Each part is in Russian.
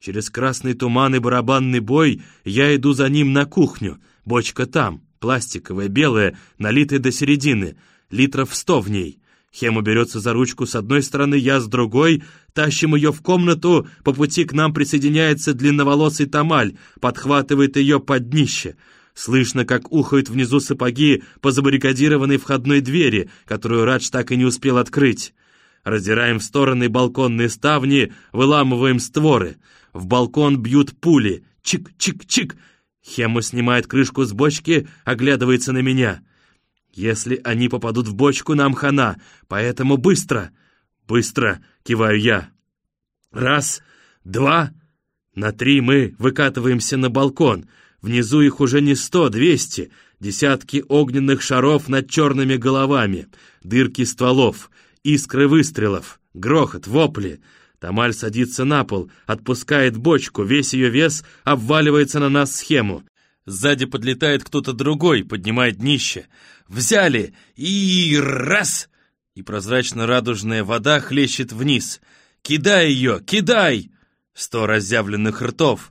Через красный туман и барабанный бой я иду за ним на кухню. Бочка там, пластиковая, белая, налитая до середины, литров 100 в ней. Хема берется за ручку с одной стороны, я с другой. Тащим ее в комнату, по пути к нам присоединяется длинноволосый Тамаль, подхватывает ее под днище. Слышно, как ухают внизу сапоги по забаррикадированной входной двери, которую Радж так и не успел открыть. Раздираем в стороны балконные ставни, выламываем створы. В балкон бьют пули. Чик-чик-чик. Хема снимает крышку с бочки, оглядывается на меня. Если они попадут в бочку, нам хана, поэтому быстро. Быстро, киваю я. 1, 2, на 3 мы выкатываемся на балкон. Внизу их уже не 100, 200. Десятки огненных шаров над черными головами. Дырки стволов, искры выстрелов, грохот, вопли. Тамаль садится на пол, отпускает бочку, весь ее вес обваливается на нас схему. Сзади подлетает кто-то другой, поднимает днище. Взяли! И раз! И прозрачно-радужная вода хлещет вниз. Кидай ее! Кидай! 100 разъявленных ртов.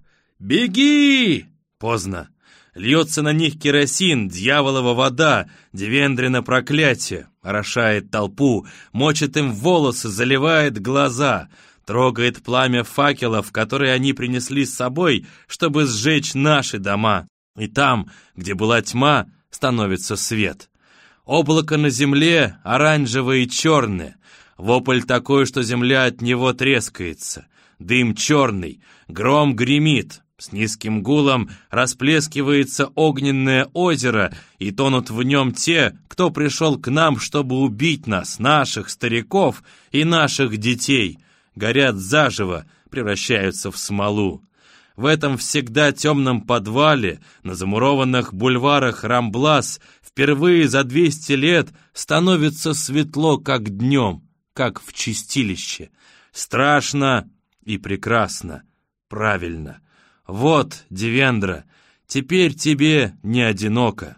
Беги! Поздно. Льется на них керосин, дьяволова вода, Девендрина проклятие. Орошает толпу, мочит им волосы, заливает глаза. Трогает пламя факелов, которые они принесли с собой, чтобы сжечь наши дома. И там, где была тьма, становится свет. Облако на земле оранжевое и черное. Вопль такой, что земля от него трескается. Дым черный, гром гремит. С низким гулом расплескивается огненное озеро, и тонут в нем те, кто пришел к нам, чтобы убить нас, наших стариков и наших детей. Горят заживо, превращаются в смолу. В этом всегда темном подвале, на замурованных бульварах Рамблас, впервые за 200 лет становится светло, как днем, как в чистилище. Страшно и прекрасно, правильно. Вот, Девендра, теперь тебе не одиноко.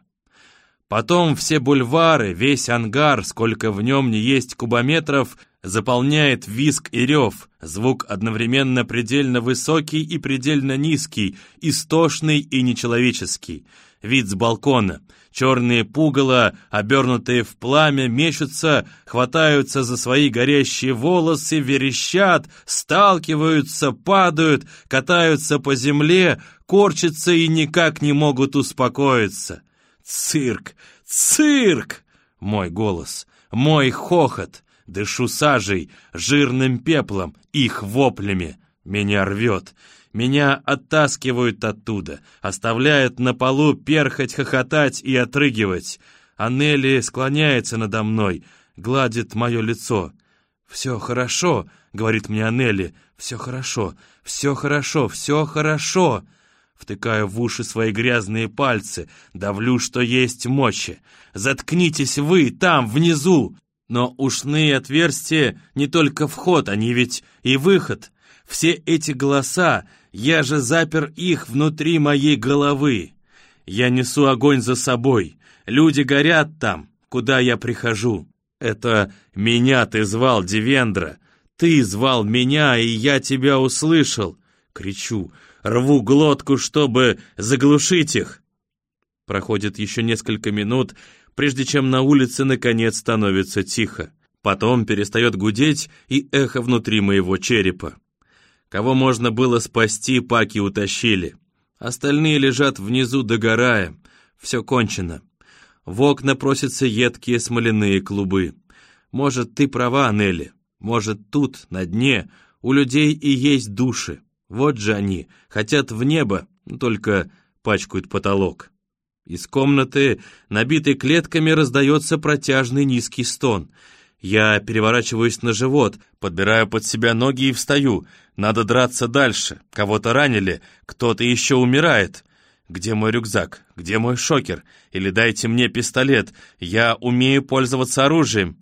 Потом все бульвары, весь ангар, сколько в нем не есть кубометров, заполняет визг и рев, звук одновременно предельно высокий и предельно низкий, истошный и нечеловеческий. Вид с балкона. Черные пугало, обернутые в пламя, мечутся, хватаются за свои горящие волосы, верещат, сталкиваются, падают, катаются по земле, корчатся и никак не могут успокоиться. Цирк! Цирк! Мой голос, мой хохот. Дышу сажей, жирным пеплом, их воплями. Меня рвет. Меня оттаскивают оттуда, оставляют на полу перхать, хохотать и отрыгивать. Аннели склоняется надо мной, гладит мое лицо. «Все хорошо», — говорит мне Аннели, — «все хорошо, все хорошо, все хорошо». Втыкаю в уши свои грязные пальцы, давлю, что есть мочи. «Заткнитесь вы, там, внизу!» Но ушные отверстия не только вход, они ведь и выход. Все эти голоса, я же запер их внутри моей головы. Я несу огонь за собой. Люди горят там, куда я прихожу. Это меня ты звал, Девендра. Ты звал меня, и я тебя услышал. Кричу, рву глотку, чтобы заглушить их. Проходит еще несколько минут, прежде чем на улице наконец становится тихо. Потом перестает гудеть и эхо внутри моего черепа. Кого можно было спасти, паки утащили. Остальные лежат внизу, догорая. Все кончено. В окна просятся едкие смоляные клубы. Может, ты права, Нелли. Может, тут, на дне, у людей и есть души. Вот же они, хотят в небо, только пачкают потолок. Из комнаты, набитой клетками, раздается протяжный низкий стон. Я переворачиваюсь на живот, подбираю под себя ноги и встаю. Надо драться дальше. Кого-то ранили, кто-то еще умирает. Где мой рюкзак? Где мой шокер? Или дайте мне пистолет. Я умею пользоваться оружием.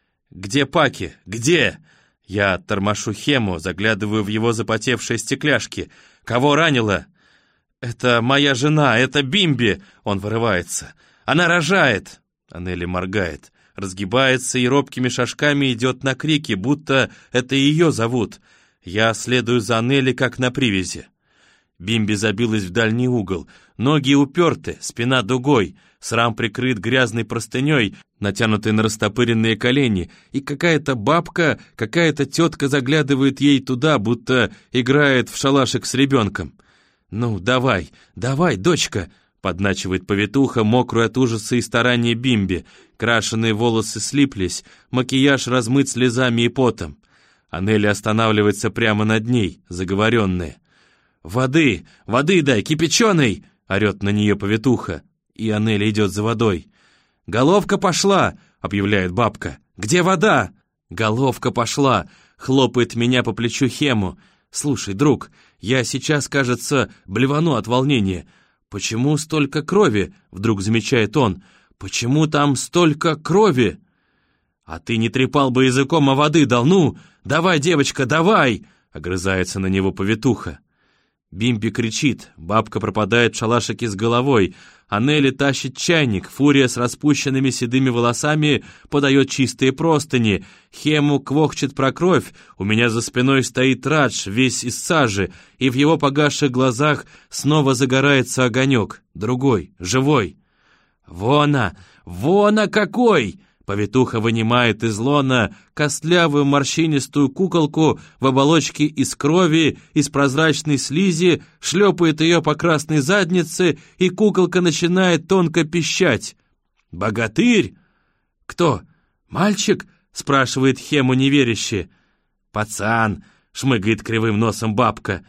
Где Паки? Где? Я тормошу Хему, заглядываю в его запотевшие стекляшки. Кого ранило? «Это моя жена, это Бимби!» Он вырывается. «Она рожает!» Аннели моргает, разгибается и робкими шажками идет на крики, будто это ее зовут. Я следую за Анели, как на привязи. Бимби забилась в дальний угол, ноги уперты, спина дугой, срам прикрыт грязной простыней, натянутой на растопыренные колени, и какая-то бабка, какая-то тетка заглядывает ей туда, будто играет в шалашик с ребенком. «Ну, давай, давай, дочка!» — подначивает повитуха, мокрую от ужаса и старания Бимби. Крашеные волосы слиплись, макияж размыт слезами и потом. Анели останавливается прямо над ней, заговоренная. «Воды! Воды дай, кипяченой!» — орет на нее повитуха, и Анели идет за водой. «Головка пошла!» — объявляет бабка. «Где вода?» «Головка пошла!» — хлопает меня по плечу Хему. «Слушай, друг, я сейчас, кажется, блевану от волнения. Почему столько крови?» — вдруг замечает он. «Почему там столько крови?» «А ты не трепал бы языком, а воды дал, ну! Давай, девочка, давай!» — огрызается на него повитуха. Бимби кричит, бабка пропадает в шалашике с головой, Анели тащит чайник, Фурия с распущенными седыми волосами подает чистые простыни, Хему квохчет про кровь, у меня за спиной стоит Радж, весь из сажи, и в его погасших глазах снова загорается огонек, другой, живой. «Вона! Вона какой!» Повитуха вынимает из лона костлявую морщинистую куколку в оболочке из крови, из прозрачной слизи, шлепает ее по красной заднице, и куколка начинает тонко пищать. «Богатырь?» «Кто? Мальчик?» — спрашивает Хему неверяще. «Пацан!» — шмыгает кривым носом бабка.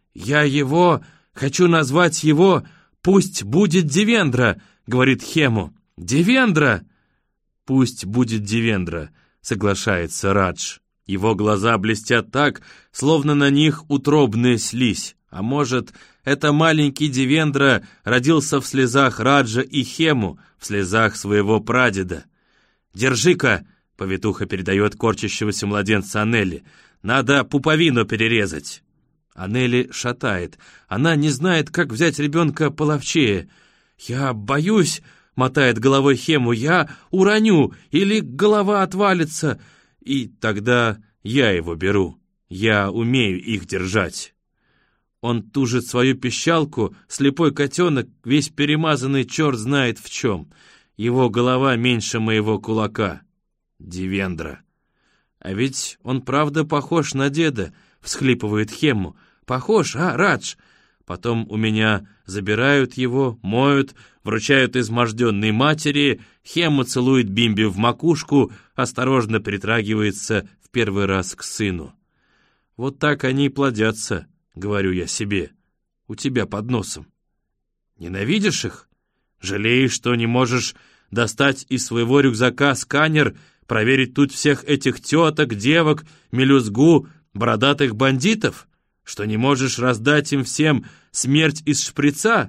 Хочу назвать его «Пусть будет Девендра», — говорит Хему. «Девендра!» «Пусть будет Девендра», — соглашается Радж. Его глаза блестят так, словно на них утробная слизь. А может, это маленький Девендра родился в слезах Раджа и Хему, в слезах своего прадеда. «Держи-ка», — повитуха передает корчащегося младенца Анели, «надо пуповину перерезать». Анели шатает. Она не знает, как взять ребенка половчее. «Я боюсь», — мотает головой Хему, «я уроню, или голова отвалится». И тогда я его беру. Я умею их держать. Он тужит свою пищалку, слепой котенок, весь перемазанный черт знает в чем. Его голова меньше моего кулака. Девендра. А ведь он правда похож на деда, всхлипывает Хему. Похож, а, Радж? Потом у меня забирают его, моют, вручают изможденной матери, Хему целует Бимби в макушку, осторожно притрагивается в первый раз к сыну. Вот так они и плодятся, говорю я себе, у тебя под носом. Ненавидишь их? Жалеешь, что не можешь достать из своего рюкзака сканер, проверить тут всех этих теток, девок, мелюзгу, бородатых бандитов? Что не можешь раздать им всем смерть из шприца?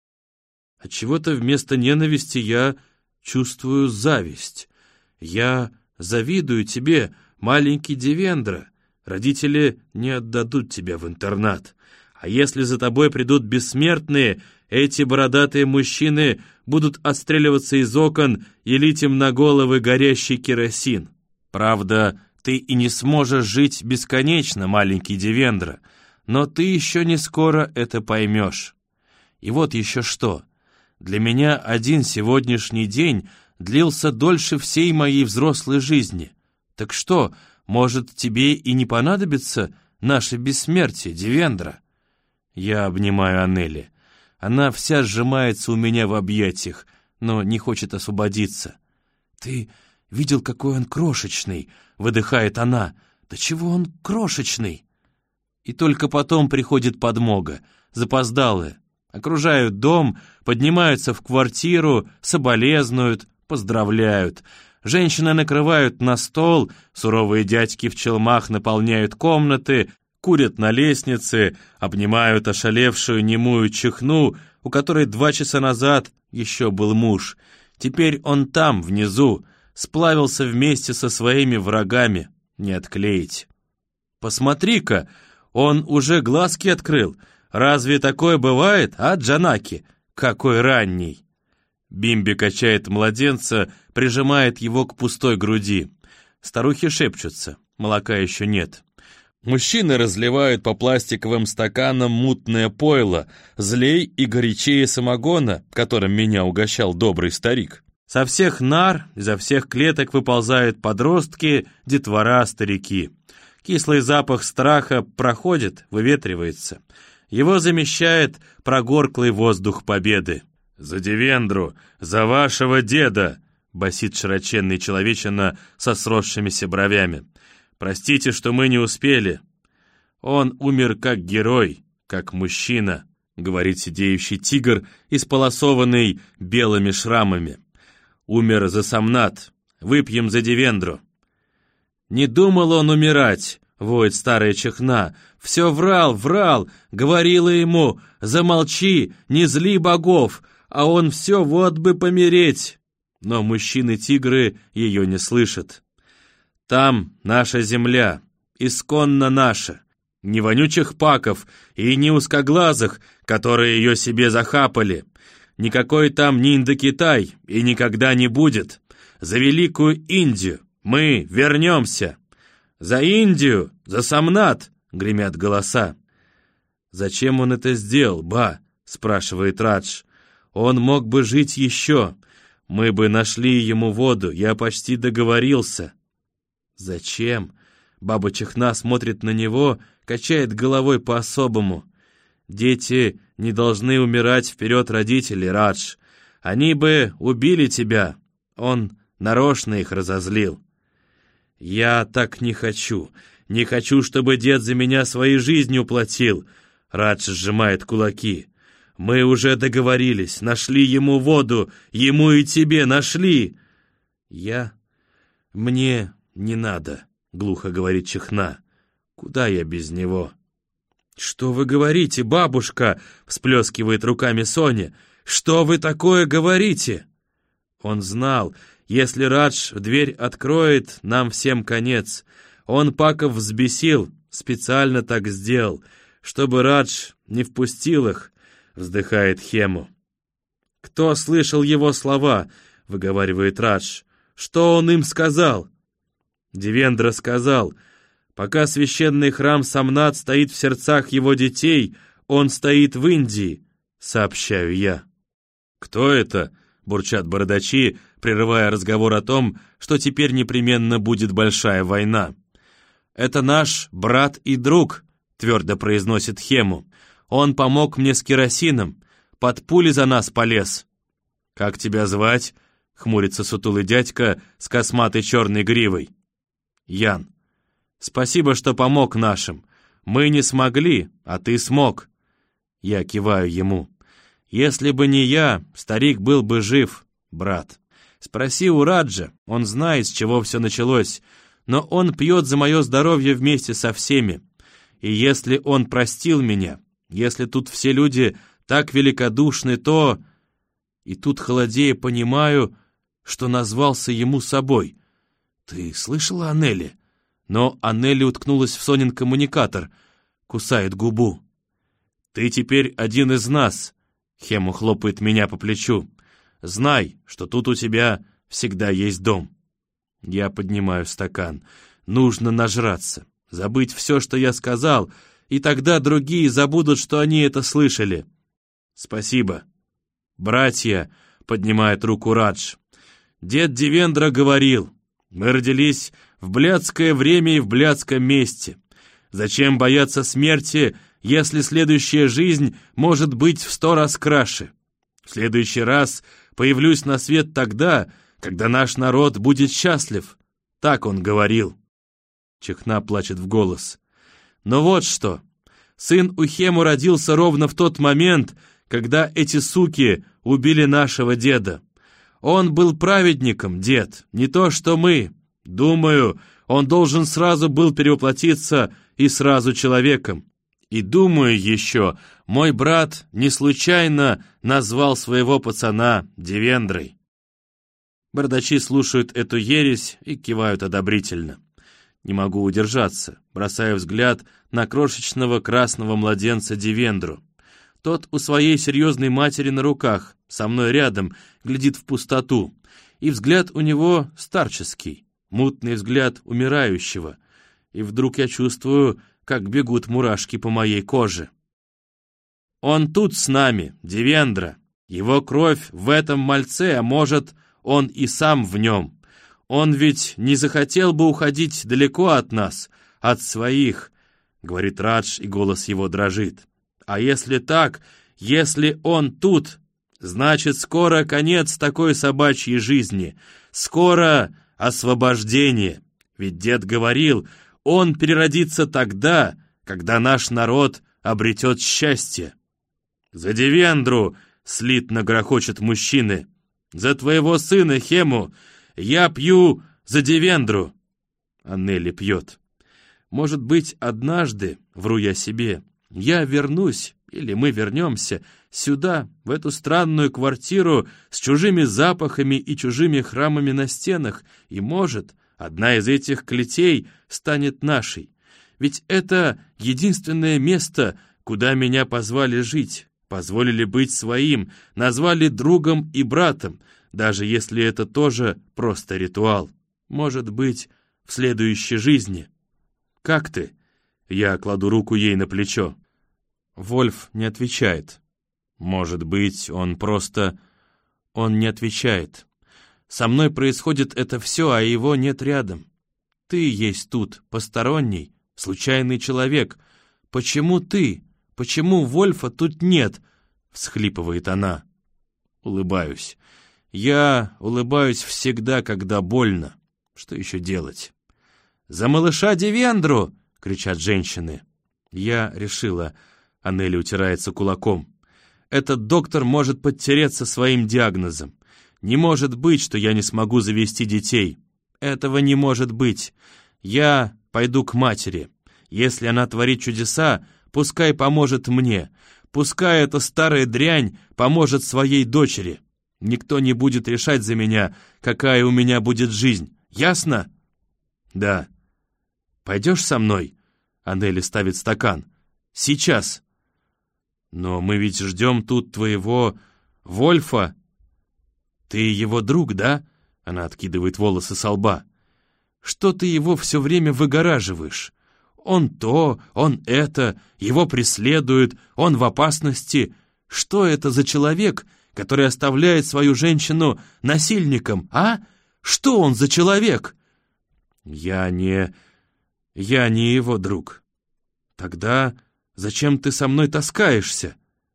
Отчего-то вместо ненависти я чувствую зависть. Я завидую тебе, маленький Девендра. Родители не отдадут тебя в интернат. А если за тобой придут бессмертные, эти бородатые мужчины будут отстреливаться из окон и лить им на головы горящий керосин. Правда, ты и не сможешь жить бесконечно, маленький Девендра, но ты еще не скоро это поймешь. И вот еще что. Для меня один сегодняшний день длился дольше всей моей взрослой жизни. Так что, может, тебе и не понадобится наше бессмертие, Девендра? Я обнимаю Анели. Она вся сжимается у меня в объятиях, но не хочет освободиться. «Ты видел, какой он крошечный?» — выдыхает она. «Да чего он крошечный?» И только потом приходит подмога, запоздалая. Окружают дом, поднимаются в квартиру, соболезнуют, поздравляют. Женщины накрывают на стол, суровые дядьки в челмах наполняют комнаты, курят на лестнице, обнимают ошалевшую немую чехну, у которой 2 часа назад еще был муж. Теперь он там, внизу, сплавился вместе со своими врагами, не отклеить. «Посмотри-ка, он уже глазки открыл. Разве такое бывает, а, Джанаки? Какой ранний!» Бимби качает младенца, прижимает его к пустой груди. Старухи шепчутся, молока еще нет. Мужчины разливают по пластиковым стаканам мутное пойло, злей и горячее самогона, которым меня угощал добрый старик. Со всех нар, изо всех клеток выползают подростки, детвора, старики. Кислый запах страха проходит, выветривается. Его замещает прогорклый воздух победы. «За Девендру! За вашего деда!» — басит широченный человечина со сросшимися бровями. «Простите, что мы не успели. Он умер как герой, как мужчина», — говорит сидеющий тигр, исполосованный белыми шрамами. «Умер за Самнат. Выпьем за Девендру». «Не думал он умирать», — воет старая чехна. «Все врал, говорила ему, замолчи, не зли богов, а он все вот бы помереть». Но мужчины-тигры ее не слышат. «Там наша земля, исконно наша, ни вонючих паков и ни узкоглазых, которые ее себе захапали. Никакой там не Индокитай и никогда не будет. За Великую Индию мы вернемся. За Индию, за Самнат!» — гремят голоса. «Зачем он это сделал, ба?» — спрашивает Радж. «Он мог бы жить еще. Мы бы нашли ему воду, я почти договорился». «Зачем?» Баба Чехна смотрит на него, качает головой по-особому. «Дети не должны умирать вперед родителей, Радж. Они бы убили тебя». Он нарочно их разозлил. «Я так не хочу. Не хочу, чтобы дед за меня своей жизнью платил». Радж сжимает кулаки. «Мы уже договорились, нашли ему воду, ему и тебе нашли». «Мне не надо», — глухо говорит Чехна. «Куда я без него?» «Что вы говорите, бабушка?» — всплескивает руками Соня. «Что вы такое говорите?» Он знал, если Радж дверь откроет, нам всем конец. Он паков взбесил, специально так сделал, чтобы Радж не впустил их, вздыхает Хему. «Кто слышал его слова?» — выговаривает Радж. «Что он им сказал?» Девендра сказал: «Пока священный храм Самнат стоит в сердцах его детей, он стоит в Индии», — сообщаю я. «Кто это?» — бурчат бородачи, прерывая разговор о том, что теперь непременно будет большая война. «Это наш брат и друг», — твердо произносит Хему. «Он помог мне с керосином, под пули за нас полез». «Как тебя звать?» — хмурится сутулый дядька с косматой черной гривой. «Ян. Спасибо, что помог нашим. Мы не смогли, а ты смог». Я киваю ему. «Если бы не я, старик был бы жив, брат. Спроси у Раджа, он знает, с чего все началось, но он пьет за мое здоровье вместе со всеми. И если он простил меня, если тут все люди так великодушны, то...» И тут, холодея, понимаю, что назвался ему собой. «Ты слышала о Нелли?» Но Аннели уткнулась в Сонин коммуникатор, кусает губу. «Ты теперь один из нас», — Хему хлопает меня по плечу. «Знай, что тут у тебя всегда есть дом». Я поднимаю стакан. Нужно нажраться, забыть все, что я сказал, и тогда другие забудут, что они это слышали. «Спасибо». «Братья», — поднимает руку Радж. «Дед Девендра говорил, мы родились в блядское время и в блядском месте. Зачем бояться смерти, если следующая жизнь может быть в 100 раз краше? В следующий раз появлюсь на свет тогда, когда наш народ будет счастлив». Так он говорил. Чехна плачет в голос. «Но вот что. Сын Ухему родился ровно в тот момент, когда эти суки убили нашего деда. Он был праведником, дед, не то что мы. Думаю, он должен сразу был перевоплотиться и сразу человеком. И думаю еще, мой брат не случайно назвал своего пацана Девендрой». Бардачи слушают эту ересь и кивают одобрительно. Не могу удержаться, бросаю взгляд на крошечного красного младенца Девендру. Тот у своей серьезной матери на руках, со мной рядом, глядит в пустоту. И взгляд у него старческий, мутный взгляд умирающего. И вдруг я чувствую, как бегут мурашки по моей коже. Он тут с нами, Девендра. Его кровь в этом мальце, а может, он и сам в нем. Он ведь не захотел бы уходить далеко от нас, от своих, — говорит Радж, и голос его дрожит. А если так, если он тут, значит, скоро конец такой собачьей жизни, скоро освобождение. Ведь дед говорил, он переродится тогда, когда наш народ обретет счастье. «За Девендру!» — слитно грохочут мужчины. «За твоего сына, Хему! Я пью за Девендру!» Аннели пьет. «Может быть, однажды, вру я себе, я вернусь, или мы вернемся сюда, в эту странную квартиру с чужими запахами и чужими храмами на стенах, и, может, одна из этих клетей станет нашей. Ведь это единственное место, куда меня позвали жить, позволили быть своим, назвали другом и братом, даже если это тоже просто ритуал. Может быть, в следующей жизни. Как ты?» Я кладу руку ей на плечо. Вольф не отвечает. Может быть, он просто... Он не отвечает. Со мной происходит это все, а его нет рядом. Ты есть тут, посторонний, случайный человек. Почему ты? Почему Вольфа тут нет?» — всхлипывает она. Улыбаюсь. Я улыбаюсь всегда, когда больно. Что еще делать? «За малыша Девендру!» — кричат женщины. Я решила. Аннели утирается кулаком. Этот доктор может подтереться своим диагнозом. Не может быть, что я не смогу завести детей. Этого не может быть. Я пойду к матери. Если она творит чудеса, пускай поможет мне. Пускай эта старая дрянь поможет своей дочери. Никто не будет решать за меня, какая у меня будет жизнь. Ясно? Да. Пойдешь со мной? Аннели ставит стакан. Сейчас. Но мы ведь ждем тут твоего Вольфа. Ты его друг, да? Она откидывает волосы со лба. Что ты его все время выгораживаешь? Он то, он это, его преследуют, он в опасности. Что это за человек, который оставляет свою женщину насильником, а? Что он за человек? Я не его друг. Тогда зачем ты со мной таскаешься?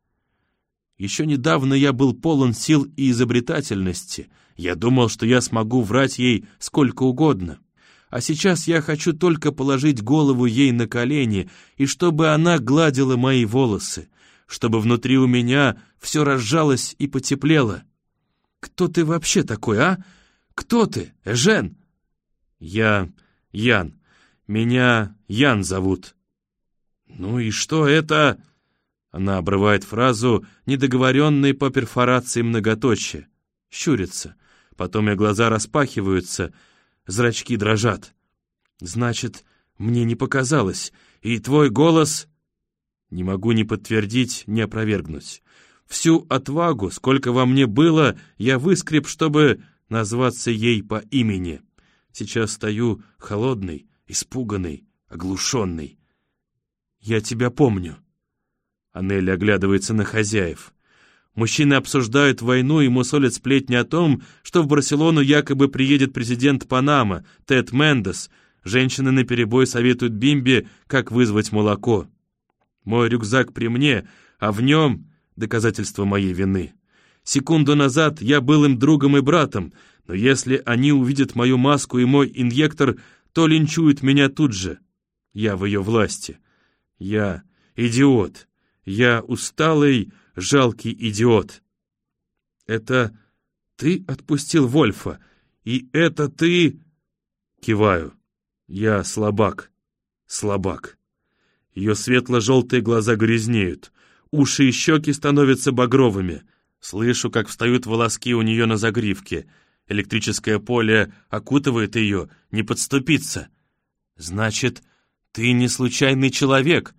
Еще недавно я был полон сил и изобретательности. Я думал, что я смогу врать ей сколько угодно. А сейчас я хочу только положить голову ей на колени, и чтобы она гладила мои волосы, чтобы внутри у меня все разжалось и потеплело. Кто ты вообще такой, а? Кто ты, Эжен? Я Ян. Меня Ян зовут. Ну и что это? Она обрывает фразу, недоговоренной по перфорации многоточия. Щурится. Потом и глаза распахиваются, зрачки дрожат. Значит, мне не показалось. И твой голос... Не могу ни подтвердить, ни опровергнуть. Всю отвагу, сколько во мне было, я выскреб, чтобы назваться ей по имени. Сейчас стою холодный, испуганный, оглушенный. Я тебя помню. Аннели оглядывается на хозяев. Мужчины обсуждают войну и мусолят сплетни о том, что в Барселону якобы приедет президент Панама, Тед Мендес. Женщины наперебой советуют Бимби, как вызвать молоко. Мой рюкзак при мне, а в нем доказательство моей вины. Секунду назад я был им другом и братом, но если они увидят мою маску и мой инъектор, то линчуют меня тут же. Я в ее власти. Я идиот. Я усталый, жалкий идиот. Это ты отпустил Вольфа, и это ты... Киваю. Я слабак. Слабак. Ее светло-желтые глаза грязнеют, уши и щеки становятся багровыми. Слышу, как встают волоски у нее на загривке. Электрическое поле окутывает ее, не подступиться. Значит, ты не случайный человек.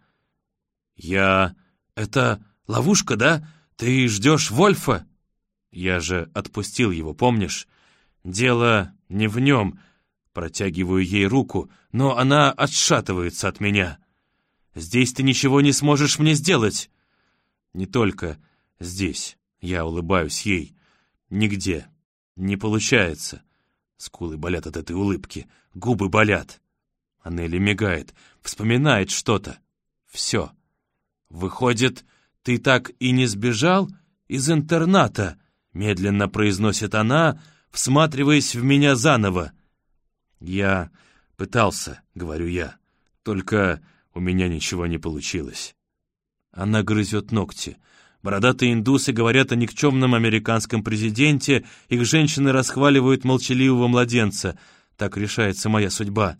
Это ловушка, да? Ты ждешь Вольфа? Я же отпустил его, помнишь? Дело не в нем. Протягиваю ей руку, но она отшатывается от меня. Здесь ты ничего не сможешь мне сделать». «Не только здесь», — я улыбаюсь ей. «Нигде. Не получается». Скулы болят от этой улыбки, губы болят. Аннели мигает, вспоминает что-то. Все. «Выходит, ты так и не сбежал из интерната?» — медленно произносит она, всматриваясь в меня заново. «Я пытался», — говорю я, — «только у меня ничего не получилось». Она грызет ногти. Бородатые индусы говорят о никчемном американском президенте, их женщины расхваливают молчаливого младенца. Так решается моя судьба.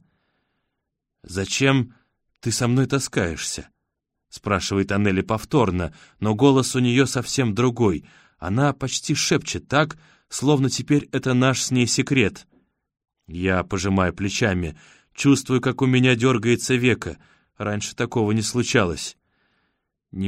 «Зачем ты со мной таскаешься?» — спрашивает Аннели повторно, но голос у нее совсем другой. Она почти шепчет так, словно теперь это наш с ней секрет. Я пожимаю плечами, чувствую, как у меня дергается веко. Раньше такого не случалось. «Не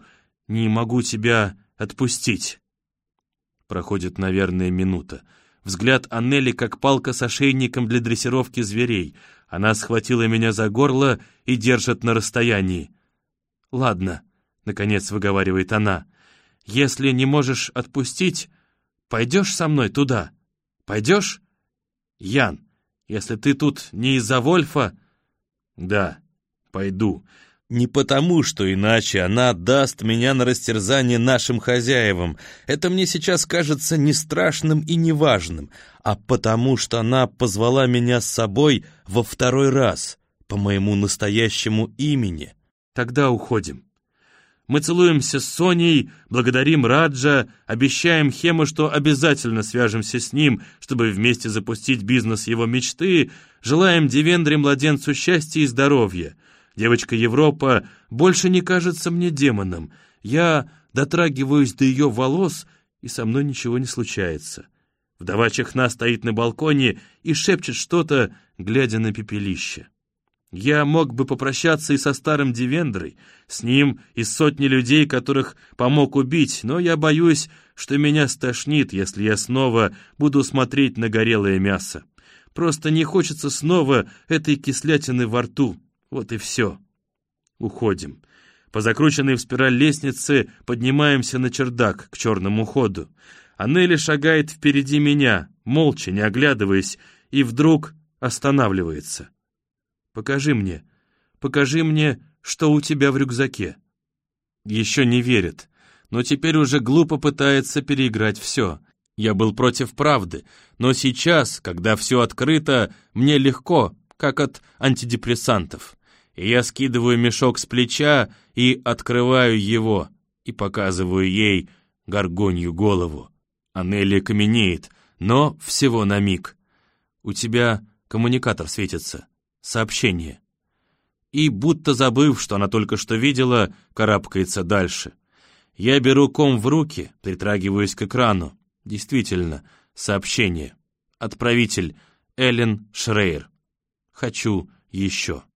могу тебя отпустить». Проходит, наверное, минута. Взгляд Аннели как палка с ошейником для дрессировки зверей. Она схватила меня за горло и держит на расстоянии. «Ладно», — наконец выговаривает она, — «если не можешь отпустить, пойдешь со мной туда? Пойдешь? Ян, если ты тут не из-за Вольфа...» «Да, пойду. Не потому, что иначе она отдаст меня на растерзание нашим хозяевам. Это мне сейчас кажется не страшным и не важным, а потому, что она позвала меня с собой во второй раз, по моему настоящему имени. Тогда уходим. Мы целуемся с Соней, благодарим Раджа, обещаем Хему, что обязательно свяжемся с ним, чтобы вместе запустить бизнес его мечты, желаем Девендре младенцу счастья и здоровья. Девочка Европа больше не кажется мне демоном. Я дотрагиваюсь до ее волос, и со мной ничего не случается. Вдова Чехна стоит на балконе и шепчет что-то, глядя на пепелище. Я мог бы попрощаться и со старым Девендрой, с ним и с сотней людей, которых помог убить, но я боюсь, что меня стошнит, если я снова буду смотреть на горелое мясо. Просто не хочется снова этой кислятины во рту. Вот и все. Уходим. По закрученной в спираль лестнице поднимаемся на чердак к черному ходу. Аннели шагает впереди меня, молча, не оглядываясь, и вдруг останавливается. Покажи мне, что у тебя в рюкзаке». Еще не верит, но теперь уже глупо пытается переиграть все. Я был против правды, но сейчас, когда все открыто, мне легко, как от антидепрессантов. И я скидываю мешок с плеча и открываю его, и показываю ей горгонью голову. Аннели каменеет, но всего на миг. «У тебя коммуникатор светится. Сообщение». И, будто забыв, что она только что видела, карабкается дальше. Я беру ком в руки, притрагиваюсь к экрану. Действительно, сообщение. Отправитель Эллен Шрейер. Хочу еще.